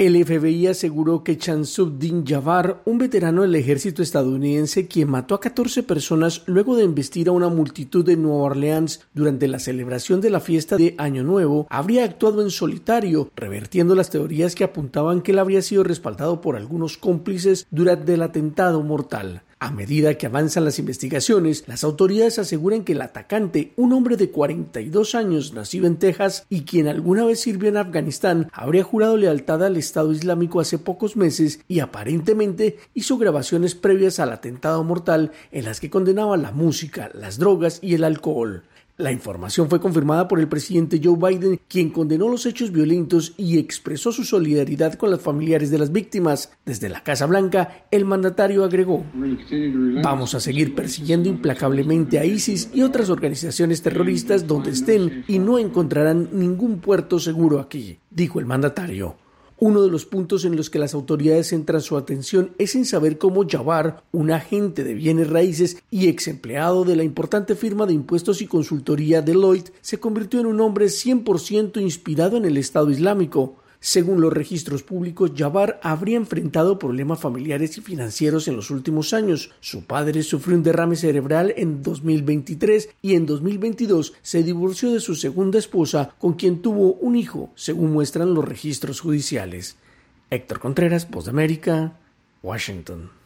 El FBI aseguró que Shamsuddin Jabbar, un veterano del ejército estadounidense quien mató a 14 personas luego de embestir a una multitud en Nueva Orleans durante la celebración de la fiesta de Año Nuevo, habría actuado en solitario, revertiendo las teorías que apuntaban que él habría sido respaldado por algunos cómplices durante el atentado mortal. A medida que avanzan las investigaciones, las autoridades aseguran que el atacante, un hombre de 42 años nacido en Texas y quien alguna vez sirvió en Afganistán, habría jurado lealtad al Estado Islámico hace pocos meses y aparentemente hizo grabaciones previas al atentado mortal en las que condenaba la música, las drogas y el alcohol. La información fue confirmada por el presidente Joe Biden, quien condenó los hechos violentos y expresó su solidaridad con los familiares de las víctimas. Desde la Casa Blanca, el mandatario agregó: "Vamos a seguir persiguiendo implacablemente a ISIS y otras organizaciones terroristas donde estén y no encontrarán ningún puerto seguro aquí", dijo el mandatario. Uno de los puntos en los que las autoridades centran su atención es en saber cómo Jabbar, un agente de bienes raíces y ex empleado de la importante firma de impuestos y consultoría Deloitte, se convirtió en un hombre 100% inspirado en el Estado Islámico. Según los registros públicos, Jabbar habría enfrentado problemas familiares y financieros en los últimos años. Su padre sufrió un derrame cerebral en 2023 y en 2022 se divorció de su segunda esposa, con quien tuvo un hijo, según muestran los registros judiciales. Héctor Contreras, Voz de América, Washington.